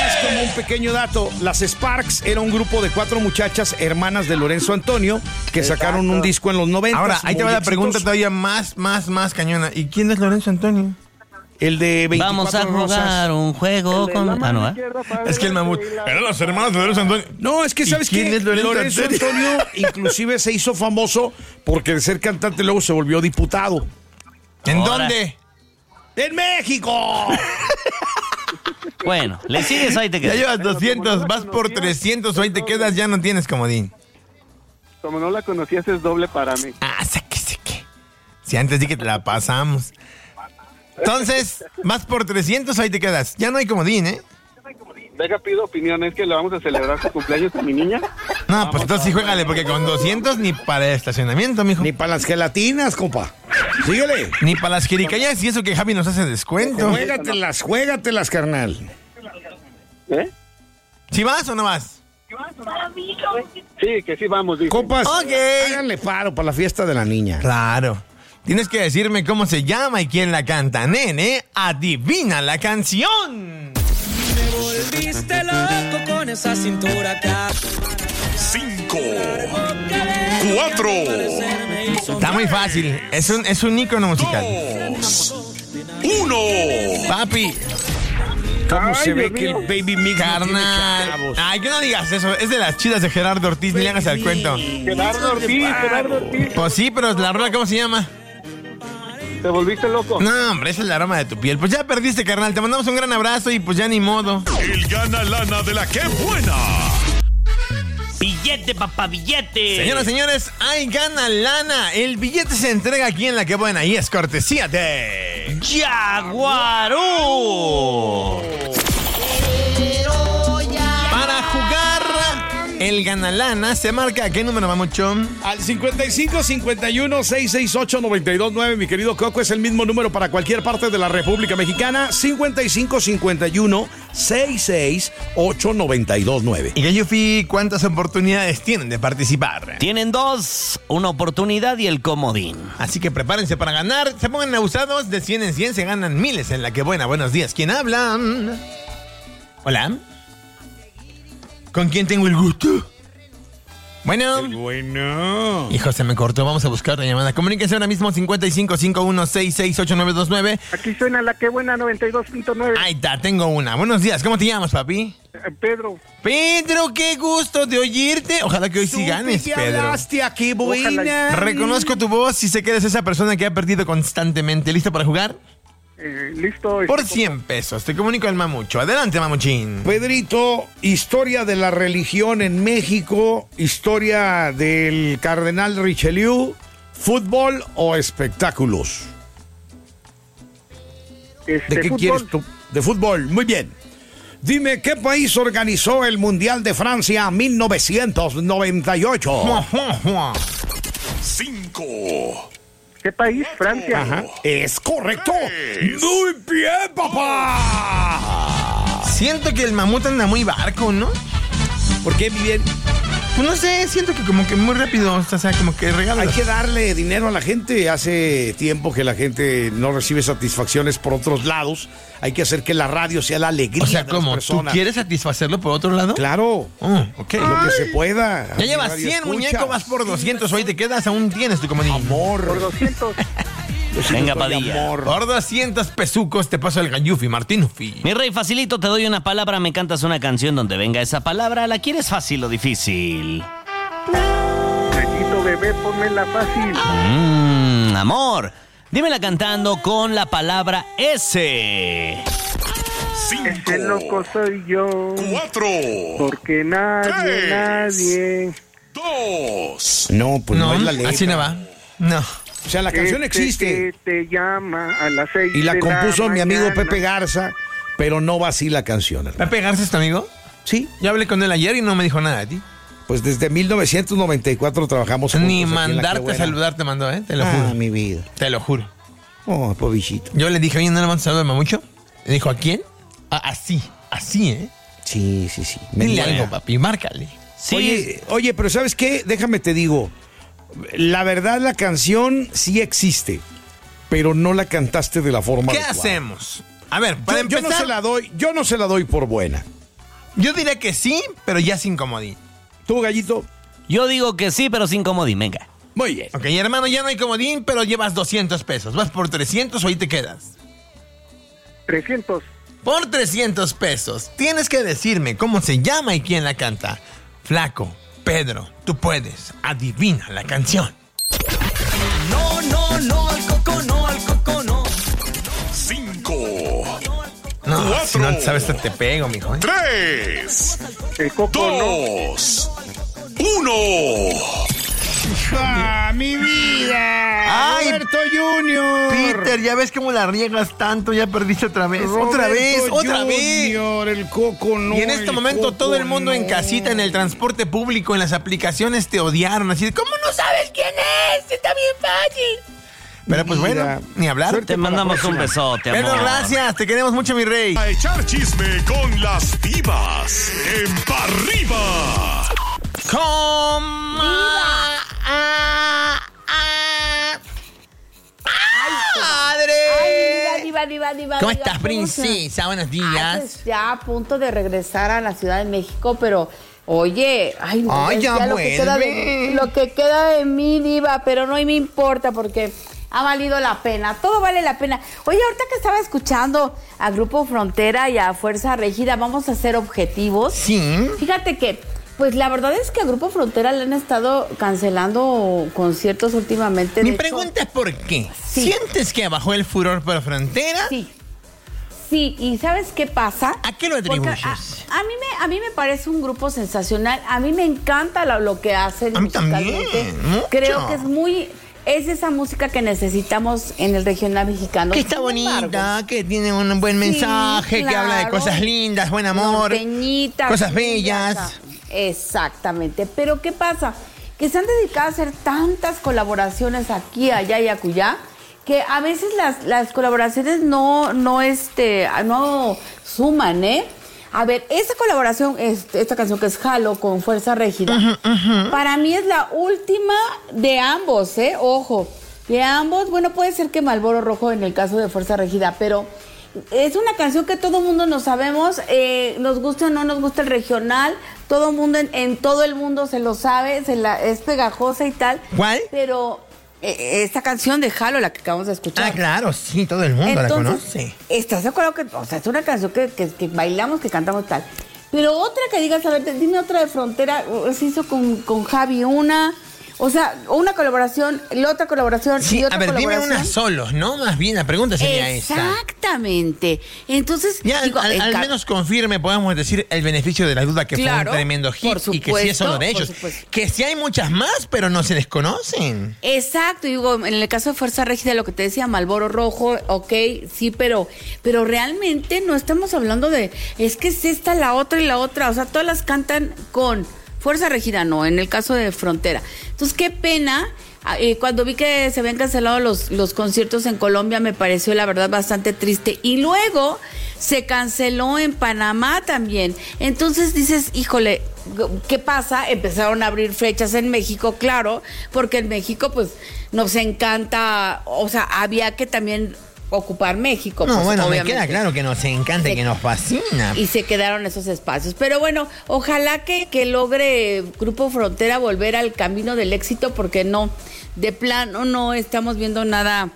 pequeño dato. Las Sparks era un grupo de 4 muchachas hermanas de Lorenzo Antonio que sacaron un disco en los 90. Ahora, ahí te va la pregunta todavía más cañona. ¿Y quién es Lorenzo Antonio? El de 24 Vamos a jugar rosas. un juego con... Ah, no, Es que el mamut. Eran los hermanos de Lorenzo Antonio. No, es que ¿sabes qué? ¿Quién es Lorenzo Antonio inclusive se hizo famoso porque de ser cantante luego se volvió diputado. ¿En Ahora. dónde? ¡En México! Bueno, le sigues, ahí te Ya quedas. llevas 200, vas por 300, ahí te quedas, ya no tienes comodín. Como no la conocías, es doble para mí. Ah, saque. Si antes di que te la pasamos. Entonces, vas por 300, ahí te quedas. Ya no hay comodín, ¿eh? Deja, pido opinión, ¿es que le vamos a celebrar su cumpleaños a mi niña? No, pues entonces sí juégale, porque con 200 ni para el estacionamiento, mijo. Ni para las gelatinas, compa. Síguele. Ni para las jericayas y eso que Javi nos hace descuento. Juégatelas, carnal. ¿Eh? ¿Sí vas o no vas? Sí, que sí vamos, dice. Compas, Ok. háganle paro para la fiesta de la niña. Claro. Tienes que decirme cómo se llama y quién la canta, nene. Adivina la canción. Me volviste loco con esa cintura acá. 5, 4, Está muy fácil. Es un ícono musical. 1. Papi. ¿Cómo se ve que el Baby Mix no tiene Carnal. chavos? Ay, que no digas eso. Es de las chidas de Gerardo Ortiz. Ni le hagas al cuento. Gerardo Ortiz. Pues sí, pero la rola, ¿cómo se llama? ¿Te volviste loco? No, hombre, ese es el aroma de tu piel. Pues ya perdiste, carnal. Te mandamos un gran abrazo y pues ya ni modo. El gana lana de la que buena. Billete, papá, billete. Señoras, señores, hay gana lana. El billete se entrega aquí en La Que Buena y es cortesía de... ¡Jaguarú! Para jugar el gana lana, ¿se marca qué número, mamucho? Al 55 51 668 929, mi querido Coco, es el mismo número para cualquier parte de la República Mexicana. 55 51 668 929. Y Gayufi, ¿cuántas oportunidades tienen de participar? Tienen 2, una oportunidad y el comodín. Así que prepárense para ganar. Se pongan abusados, de 100 en 100 se ganan miles en La Que Buena. Buenos días, ¿quién habla? Hola. ¿Con quién tengo el gusto? Bueno. Bueno. Hijo, se me cortó. Vamos a buscar la llamada. Comuníquense ahora mismo 5551668929. Aquí suena La Que Buena 92.9. Ahí está, tengo una. Buenos días, ¿cómo te llamas, papi? Pedro. Pedro, qué gusto de oírte. Ojalá que hoy sí ganes, Pedro. Aquí, buena. Reconozco tu voz y sé que eres esa persona que ha perdido constantemente. ¿Listo para jugar? Listo. Por 100 pesos. Te comunico al mamucho. Adelante, mamuchín. Pedrito, historia de la religión en México, historia del cardenal Richelieu, fútbol o espectáculos. ¿De qué fútbol. quieres tú? De fútbol, muy bien. Dime, ¿qué país organizó el Mundial de Francia 1998? 5. ¿Qué país? Francia. Ajá. Es correcto. Muy bien, papá. Siento que el mamut anda muy barco, ¿no? ¿Por qué, bien? Pues no sé, siento que como que muy rápido, o sea, como que regala. Hay que darle dinero a la gente. Hace tiempo que la gente no recibe satisfacciones por otros lados. Hay que hacer que la radio sea la alegría O sea, de ¿cómo? las ¿Tú personas. quieres satisfacerlo por otro lado? Claro. Ok. Lo que se pueda. Ya llevas 100, muñeco, vas por 200. Hoy te quedas, aún tienes tu comodín. Amor. Por 200. Venga, Padilla. Por 200 pesucos te paso el Gayufi, Martinufi. Mi rey, facilito, te doy una palabra, me cantas una canción donde venga esa palabra. ¿La quieres fácil o difícil? Gallito bebé, ponmela fácil. Amor, dímela cantando con la palabra S. 5. Ese loco soy yo. 4. Porque nadie. 2. No, pues no, es la letra. así no va. No. O sea, la canción existe. Que te llama a las 6 Y la de compuso mi amigo mañana. Pepe Garza, pero no va así la canción, hermano. ¿Pepe Garza es tu amigo? Sí. Yo hablé con él ayer y no me dijo nada de ti. Pues desde 1994 trabajamos juntos. Ni aquí en La Que mandarte a Buena. saludar te mandó, ¿eh? Te lo juro. mi vida. Te lo juro. Oh, pobichito. Yo le dije, oye, ¿no le mandas saludo a Mamucho? Le dijo, ¿a quién? Así, ¿eh? Sí. Dile algo, papi, márcale. Sí. Oye, pero ¿sabes qué? Déjame te digo. La verdad, la canción sí existe, pero no la cantaste de la forma ¿Qué adecuada. hacemos? A ver, para Yo empezar... no se la doy por buena. Yo diría que sí, pero ya sin comodín. ¿Tú, Gallito? Yo digo que sí, pero sin comodín, venga. Muy bien. Ok, hermano, ya no hay comodín, pero llevas 200 pesos. ¿Vas por 300 o ahí te quedas? 300. Por 300 pesos. Tienes que decirme cómo se llama y quién la canta. Flaco, Pedro, tú puedes. Adivina la canción. No, no, no, al coco, no, al coco, no. 5. No, 4. si no sabes, te pego, mijo. 3. El coco 2. 1. ¡Ah, mi vida! ¡Ay, Roberto Junior! Peter, ya ves cómo la riegas tanto, ya perdiste otra vez. ¡Otra vez! El coco no. Y en este momento todo el mundo en casita, en el transporte público, en las aplicaciones te odiaron. Así de, ¿cómo no sabes quién es? Está bien fácil. Pero pues bueno, ni hablar. Te mandamos un besote, amor. Pero gracias, te queremos mucho, mi rey. A echar chisme con las divas en Pa' Arriba. ¡Madre! Diva. ¿Cómo estás, princesa? Buenos días. Pues ya a punto de regresar a la Ciudad de México, pero oye, ya lo que queda de mí, Diva, pero no me importa porque ha valido la pena, todo vale la pena. Oye, ahorita que estaba escuchando a Grupo Frontera y a Fuerza Régida, vamos a ser objetivos. Sí. Fíjate que, pues la verdad es que a Grupo Frontera le han estado cancelando conciertos últimamente. Mi pregunta es ¿por qué? Sí. ¿Sientes que bajó el furor por Frontera? Sí, ¿y sabes qué pasa? ¿A qué lo atribuyes? A mí me parece un grupo sensacional. A mí me encanta lo que hacen. A mí musicalmente. también, mucho. Creo que es esa música que necesitamos en el regional mexicano. Que está bonita, que tiene un buen mensaje, que habla de cosas lindas, buen amor, norteñita, cosas bellas. Exactamente. Pero ¿qué pasa? Que se han dedicado a hacer tantas colaboraciones aquí, allá y acullá, que a veces las colaboraciones no suman, ¿eh? A ver, esta colaboración, esta canción que es Jalo con Fuerza Régida, para mí es la última de ambos, ¿eh? Ojo, de ambos. Bueno, puede ser que Marlboro Rojo en el caso de Fuerza Régida, pero es una canción que todo mundo nos sabemos, nos gusta o no nos gusta el regional, todo mundo en todo el mundo se lo sabe, es pegajosa y tal. ¿Cuál? Pero esta canción de Jalo, la que acabamos de escuchar. Ah, claro, sí, todo el mundo la conoce. ¿Estás de acuerdo que, es una canción que bailamos, que cantamos tal? Pero otra que digas, a ver, dime otra de Frontera, se hizo con Javi una colaboración, la otra colaboración y otra colaboración. A ver, dime una solos, ¿no? Más bien, la pregunta sería esa. Exactamente. Entonces, ya, al menos confirme, podemos decir, el beneficio de la duda que fue un tremendo hit y que sí es solo de ellos. Que sí hay muchas más, pero no se les conocen. Exacto, digo, en el caso de Fuerza Régida, lo que te decía, Marlboro Rojo, ok, sí, pero realmente no estamos hablando es que es esta, la otra y la otra, o sea, todas las cantan con Fuerza Régida, no, en el caso de Frontera. Entonces, qué pena. Cuando vi que se habían cancelado los conciertos en Colombia, me pareció la verdad bastante triste. Y luego se canceló en Panamá también. Entonces dices, híjole, ¿qué pasa? Empezaron a abrir fechas en México, claro, porque en México pues nos encanta, o sea, había que también ocupar México. No, pues, bueno, obviamente. me queda claro que nos encanta y que nos fascina. Y se quedaron esos espacios. Pero bueno, ojalá que logre Grupo Frontera volver al camino del éxito, porque no, de plano no estamos viendo nada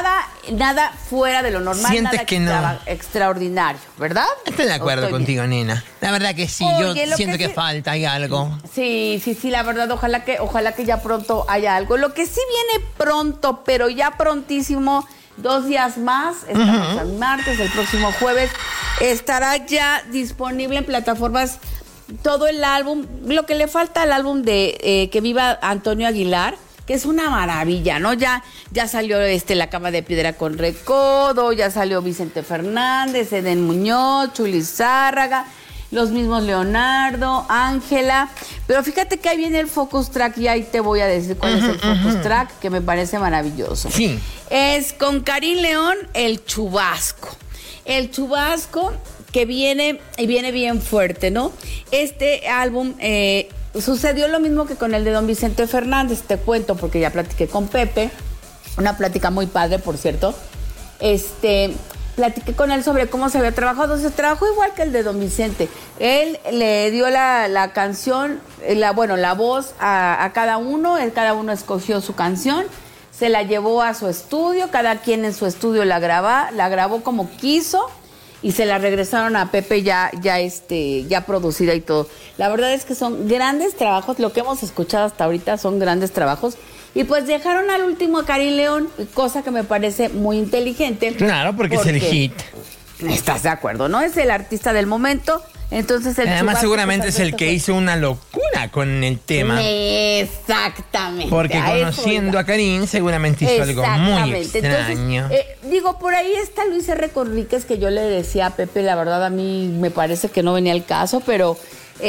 fuera de lo normal. ¿Sientes nada que no? Extraordinario, ¿verdad? Estoy de acuerdo contigo, nena. La verdad que sí, Oye, yo siento que falta, hay algo. Sí, la verdad, ojalá que ya pronto haya algo. Lo que sí viene pronto, pero ya prontísimo, 2 días más, estamos el martes, el próximo jueves, estará ya disponible en plataformas todo el álbum, lo que le falta al álbum de Que Viva Antonio Aguilar, que es una maravilla, ¿no? Ya salió La Cama de Piedra con Recodo, ya salió Vicente Fernández, Eden Muñoz, Chuli Zárraga, los mismos Leonardo, Ángela, pero fíjate que ahí viene el Focus Track y ahí te voy a decir cuál es el Focus Track, que me parece maravilloso. Sí. Es con Karim León, El Chubasco. El Chubasco que viene bien fuerte, ¿no? Este álbum sucedió lo mismo que con el de don Vicente Fernández, te cuento porque ya platiqué con Pepe, una plática muy padre, por cierto. platiqué con él sobre cómo se había trabajado. Se trabajó igual que el de Don Vicente. Él le dio la canción, la voz a cada uno. Cada uno escogió su canción, se la llevó a su estudio. Cada quien en su estudio la grabó como quiso y se la regresaron a Pepe ya producida y todo. La verdad es que son grandes trabajos. Lo que hemos escuchado hasta ahorita son grandes trabajos. Y pues dejaron al último a Karim León, cosa que me parece muy inteligente. Claro, porque es el hit. ¿Estás de acuerdo, no? Es el artista del momento. Entonces además seguramente es el que hizo una locura con el tema. Exactamente. Porque conociendo a Karim seguramente hizo algo muy extraño. Entonces, por ahí está Luis R. Conríquez, que yo le decía a Pepe, la verdad a mí me parece que no venía al caso, pero...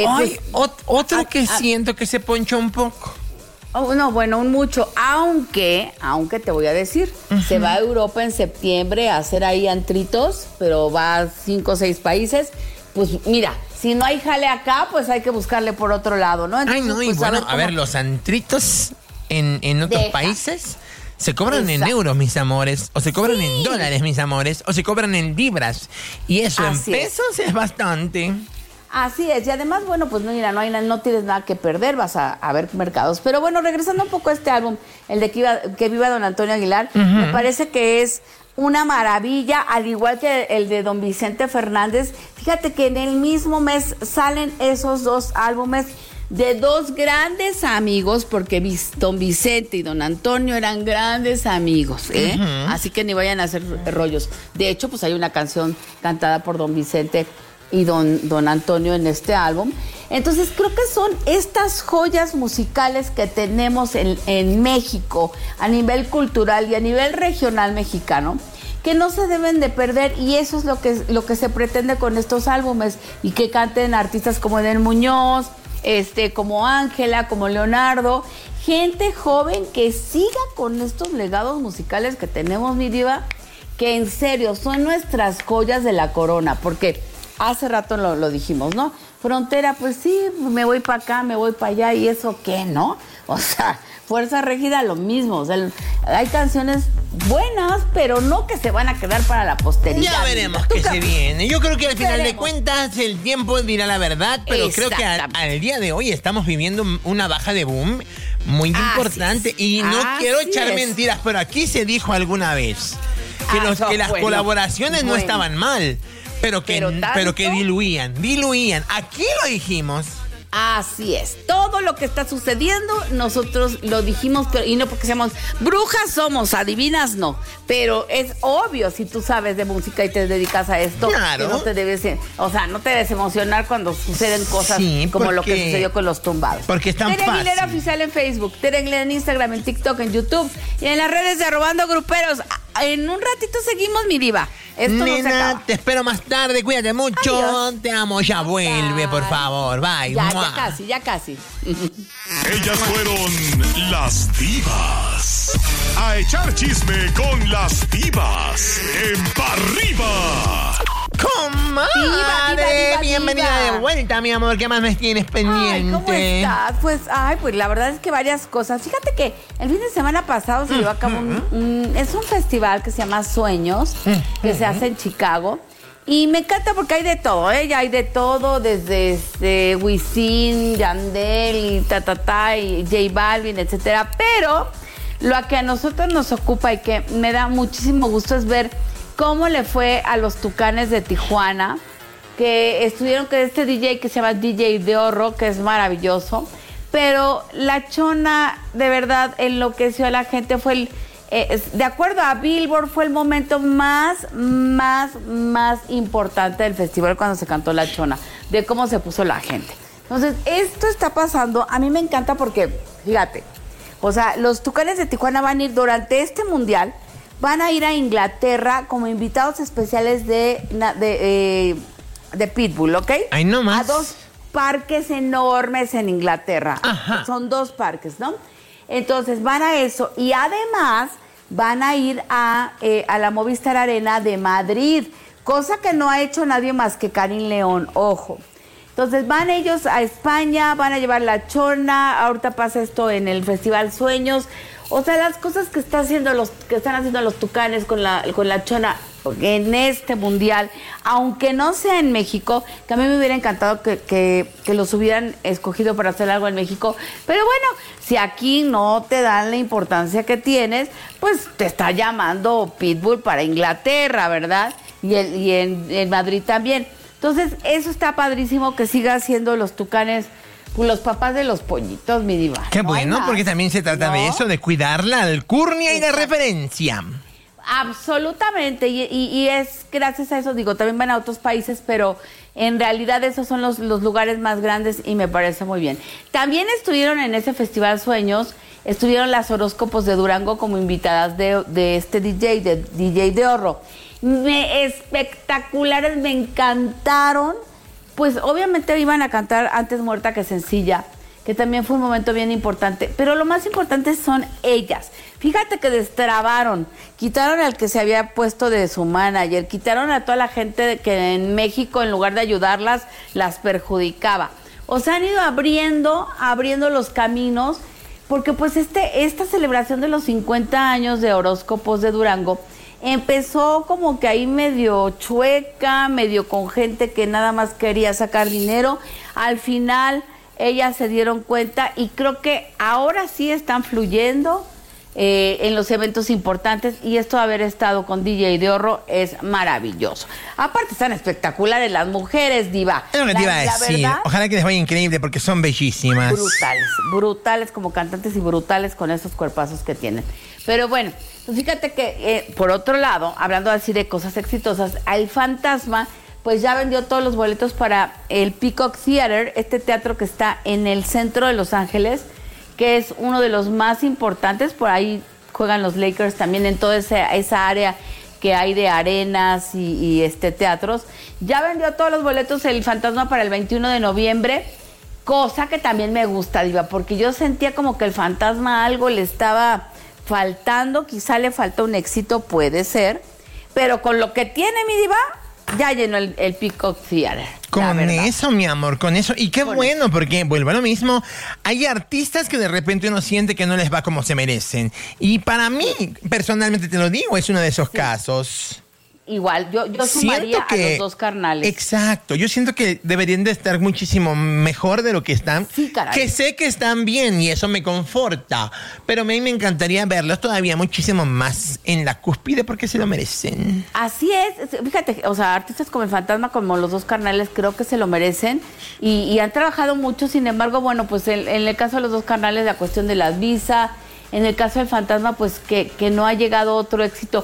otro que siento que se ponchó un poco. Un mucho, aunque te voy a decir, se va a Europa en septiembre a hacer ahí antritos, pero va a 5 o 6 países. Pues mira, si no hay jale acá, pues hay que buscarle por otro lado, ¿no? Entonces, a ver, los antritos en otros países se cobran en euros, mis amores, o se cobran en dólares, mis amores, o se cobran en libras, y eso en pesos es bastante. Así es, y además, pues mira, no tienes nada que perder, vas a ver mercados. Pero bueno, regresando un poco a este álbum, el de Que Viva Don Antonio Aguilar, me parece que es una maravilla, al igual que el de Don Vicente Fernández. Fíjate que en el mismo mes salen esos dos álbumes de dos grandes amigos, porque Don Vicente y Don Antonio eran grandes amigos, así que ni vayan a hacer rollos. De hecho, pues hay una canción cantada por Don Vicente y don Antonio en este álbum. Entonces creo que son estas joyas musicales que tenemos en México a nivel cultural y a nivel regional mexicano, que no se deben de perder, y eso es lo que se pretende con estos álbumes, y que canten artistas como Edén Muñoz, como Ángela, como Leonardo, gente joven que siga con estos legados musicales que tenemos, mi diva, que en serio son nuestras joyas de la corona, porque hace rato lo dijimos, ¿no? Frontera, pues sí, me voy para acá, me voy para allá, ¿y eso qué, no? O sea, Fuerza Régida, lo mismo. O sea, hay canciones buenas, pero no que se van a quedar para la posteridad. Ya veremos qué se viene. Yo creo que al final de cuentas el tiempo dirá la verdad, pero creo que al día de hoy estamos viviendo una baja de boom muy importante. Y no quiero echar mentiras, pero aquí se dijo alguna vez que las colaboraciones no estaban mal. Pero que diluían. Aquí lo dijimos. Así es. Todo lo que está sucediendo, nosotros lo dijimos, y no porque seamos brujas somos, adivinas no. Pero es obvio, si tú sabes de música y te dedicas a esto, que no te debes emocionar cuando suceden cosas como lo que sucedió con los tumbados. Porque es tan fácil. Tere Aguilera Oficial en Facebook, Tere Aguilera en Instagram, en TikTok, en YouTube y en las redes de Arrobando Gruperos. En un ratito seguimos, mi diva. Esto Nena, no se acaba. Te espero más tarde, cuídate mucho. Adiós. Te amo, ya vuelve, por favor. Bye. Ya casi. Ellas fueron las divas. A echar chisme con las divas. En Pa' Arriba. ¡Comadre! Bienvenida de vuelta, mi amor. ¿Qué más me tienes pendiente? ¿Cómo estás? Pues la verdad es que varias cosas. Fíjate que el fin de semana pasado se llevó a cabo es un festival que se llama Sueños, que se hace en Chicago. Y me encanta porque hay de todo, ya hay de todo, desde Wisin, Yandel y y J Balvin, etcétera. Pero lo que a nosotros nos ocupa y que me da muchísimo gusto es ver cómo le fue a los Tucanes de Tijuana, que estuvieron con este DJ que se llama DJ Deorro, que es maravilloso. Pero la Chona, de verdad, enloqueció a la gente. Fue de acuerdo a Billboard, fue el momento más importante del festival cuando se cantó la Chona, de cómo se puso la gente. Entonces, esto está pasando. A mí me encanta porque, fíjate, los Tucanes de Tijuana van a ir durante este mundial. Van a ir a Inglaterra como invitados especiales de Pitbull, ¿ok? Ahí nomás. A 2 parques enormes en Inglaterra. Ajá. Son 2 parques, ¿no? Entonces van a eso y además van a ir a la Movistar Arena de Madrid, cosa que no ha hecho nadie más que Karim León, ojo. Entonces van ellos a España, van a llevar la Chona, ahorita pasa esto en el Festival Sueños. O sea, las cosas que están haciendo los Tucanes con la Chona, en este mundial, aunque no sea en México, que a mí me hubiera encantado que los hubieran escogido para hacer algo en México, pero bueno, si aquí no te dan la importancia que tienes, pues te está llamando Pitbull para Inglaterra, ¿verdad? Y en Madrid también. Entonces, eso está padrísimo, que siga haciendo los Tucanes los papás de los pollitos, mi diva. Qué bueno, porque también se trata de eso, de cuidar la alcurnia y la referencia. Absolutamente, y es gracias a eso, digo, también van a otros países, pero en realidad esos son los lugares más grandes y me parece muy bien. También estuvieron en ese Festival Sueños, estuvieron las Horóscopos de Durango como invitadas de este DJ de Horro. Espectaculares, me encantaron. Pues obviamente iban a cantar Antes Muerta que Sencilla, que también fue un momento bien importante, pero lo más importante son ellas. Fíjate que destrabaron, quitaron al que se había puesto de su manager, quitaron a toda la gente que en México, en lugar de ayudarlas, las perjudicaba. O sea, han ido abriendo los caminos, porque pues esta celebración de los 50 años de Horóscopos de Durango empezó como que ahí medio chueca, medio con gente que nada más quería sacar dinero. Al final ellas se dieron cuenta y creo que ahora sí están fluyendo en los eventos importantes, y esto de haber estado con DJ de Horro es maravilloso. Aparte están espectaculares las mujeres, diva. Es lo que te iba a decir. Verdad, ojalá que les vaya increíble porque son bellísimas. Brutales como cantantes y brutales con esos cuerpazos que tienen. Pero bueno, pues fíjate que por otro lado, hablando así de cosas exitosas, el Fantasma pues ya vendió todos los boletos para el Peacock Theater, este teatro que está en el centro de Los Ángeles, que es uno de los más importantes. Por ahí juegan los Lakers también, en toda esa área que hay de arenas y teatros. Ya vendió todos los boletos el Fantasma para el 21 de noviembre, cosa que también me gusta, diva, porque yo sentía como que el Fantasma algo le estaba faltando, quizá le falta un éxito, puede ser, pero con lo que tiene, mi diva, ya llenó el Peacock Theater. Con eso, mi amor, con eso. Y qué bueno, porque vuelvo a lo mismo. Hay artistas que de repente uno siente que no les va como se merecen. Y para mí, personalmente te lo digo, es uno de esos casos. Igual, yo sumaría a los dos carnales. Exacto, yo siento que deberían de estar muchísimo mejor de lo que están. Sí, caray. Que sé que están bien y eso me conforta, pero a mí me encantaría verlos todavía muchísimo más en la cúspide porque se lo merecen. Así es, fíjate, o sea, artistas como el Fantasma, como los dos carnales, creo que se lo merecen y han trabajado mucho. Sin embargo, bueno, pues en el caso de los dos carnales, la cuestión de las visas, en el caso del Fantasma, pues que no ha llegado otro éxito.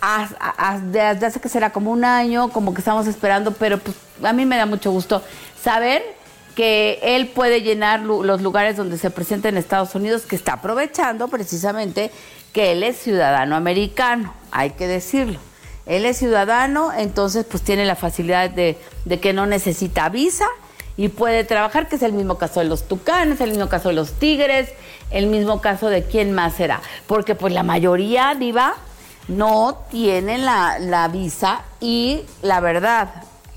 Desde hace que será como un año, como que estamos esperando, pero pues a mí me da mucho gusto saber que él puede llenar los lugares donde se presenta en Estados Unidos, que está aprovechando precisamente que él es ciudadano americano, hay que decirlo. Él es ciudadano, entonces pues tiene la facilidad de que no necesita visa y puede trabajar, que es el mismo caso de los Tucanes, el mismo caso de los Tigres, el mismo caso de quién más será, porque pues la mayoría, diva, no tienen la visa, y la verdad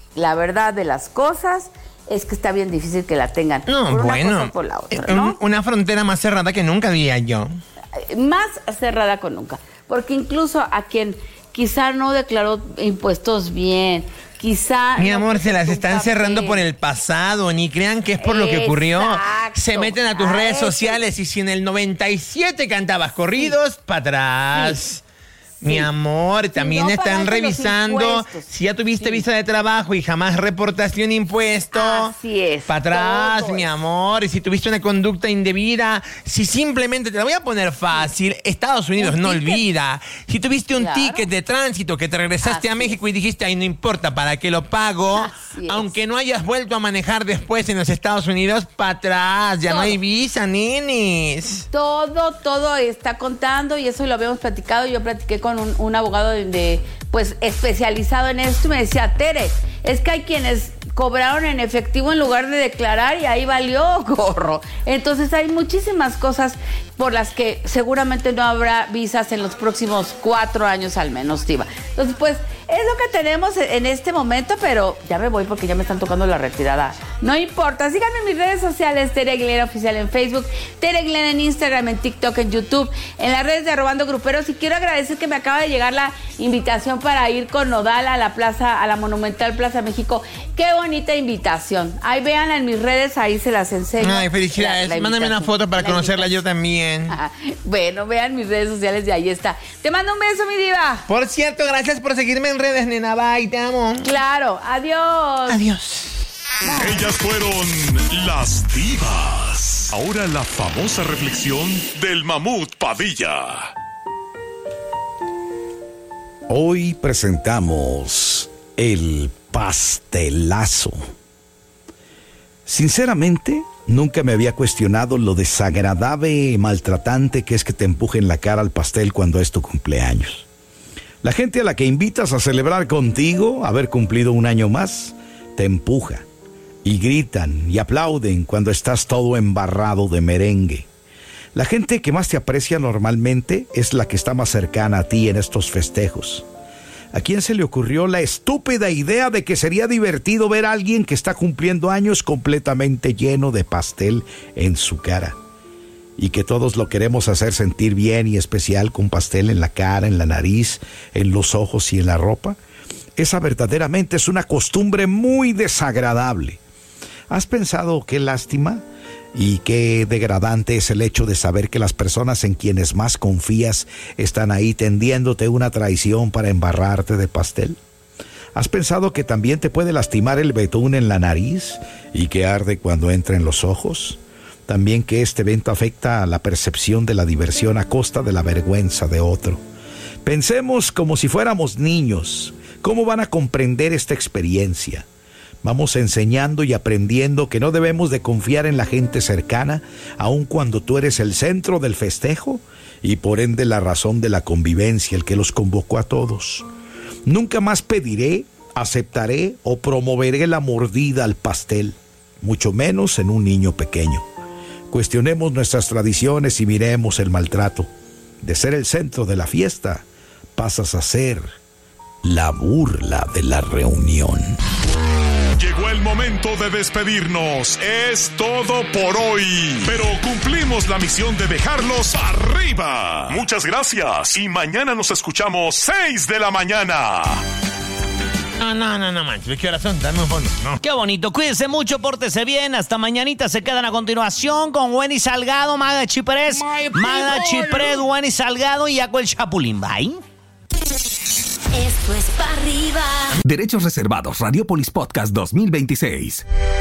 de las cosas es que está bien difícil que la tengan. No, por bueno, una cosa o por la otra, ¿no? Una frontera más cerrada que nunca, diría yo. Más cerrada que nunca, porque incluso a quien quizá no declaró impuestos bien, quizá... Mi amor, se las están cerrando por el pasado, ni crean que es por lo que ocurrió. Se meten a tus redes sociales y si en el 97 cantabas corridos, para atrás... Sí. Mi amor, también no están revisando si ya tuviste visa de trabajo y jamás reportaste un impuesto. Así es. Para atrás, mi amor. Y si tuviste una conducta indebida, si simplemente, te la voy a poner fácil, Estados Unidos no olvida. Si tuviste un ticket de tránsito que te regresaste a México y dijiste, ay, no importa, ¿para qué lo pago? Aunque no hayas vuelto a manejar después en los Estados Unidos, para atrás. Ya no hay visa, nenes. Todo está contando, y eso lo habíamos platicado. Yo platiqué con un abogado pues especializado en esto, y me decía, Tere, es que hay quienes cobraron en efectivo en lugar de declarar y ahí valió gorro. Entonces hay muchísimas cosas por las que seguramente no habrá visas en los próximos 4 años al menos, diva. Entonces, pues, Es lo que tenemos en este momento, pero ya me voy porque ya me están tocando la retirada. No importa, síganme en mis redes sociales, Tere Aguilera Oficial en Facebook, Tere Aguilera en Instagram, en TikTok, en YouTube, en las redes de Robando Gruperos. Y quiero agradecer que me acaba de llegar la invitación para ir con Nodal a la plaza, a la Monumental Plaza México. Qué bonita invitación. Ahí véanla en mis redes, ahí se las enseño. Ay, felicidades. Mándame una foto para conocerla yo también. Bueno, vean mis redes sociales y ahí está. Te mando un beso, mi diva. Por cierto, gracias por seguirme en redes, nena. Bye, te amo. Claro, adiós. Adiós. Ellas fueron las divas. Ahora la famosa reflexión del Mamut Padilla. Hoy presentamos el pastelazo. Sinceramente, nunca me había cuestionado lo desagradable y maltratante que es que te empujen la cara al pastel cuando es tu cumpleaños. La gente a la que invitas a celebrar contigo, haber cumplido un año más, te empuja y gritan y aplauden cuando estás todo embarrado de merengue. La gente que más te aprecia normalmente es la que está más cercana a ti en estos festejos. ¿A quién se le ocurrió la estúpida idea de que sería divertido ver a alguien que está cumpliendo años completamente lleno de pastel en su cara? Y que todos lo queremos hacer sentir bien y especial con pastel en la cara, en la nariz, en los ojos y en la ropa. Esa verdaderamente es una costumbre muy desagradable. ¿Has pensado qué lástima y qué degradante es el hecho de saber que las personas en quienes más confías están ahí tendiéndote una traición para embarrarte de pastel? ¿Has pensado que también te puede lastimar el betún en la nariz y que arde cuando entra en los ojos? También que este evento afecta a la percepción de la diversión a costa de la vergüenza de otro. Pensemos como si fuéramos niños. ¿Cómo van a comprender esta experiencia? Vamos enseñando y aprendiendo que no debemos de confiar en la gente cercana, aun cuando tú eres el centro del festejo y por ende la razón de la convivencia, el que los convocó a todos. Nunca más pediré, aceptaré o promoveré la mordida al pastel, mucho menos en un niño pequeño. Cuestionemos nuestras tradiciones y miremos el maltrato. De ser el centro de la fiesta, pasas a ser la burla de la reunión. Llegó el momento de despedirnos. Es todo por hoy. Pero cumplimos la misión de dejarlos arriba. Muchas gracias. Y mañana nos escuchamos 6 de la mañana. No manches, ¿qué horas son? Dame un fondo. No. Qué bonito, cuídense mucho, pórtese bien. Hasta mañanita, se quedan a continuación con Wendy Salgado, Magda Chiprés, Wendy Salgado y Jaco el Chapulín. Bye. Esto es para arriba. Derechos reservados, Radiopolis Podcast 2026.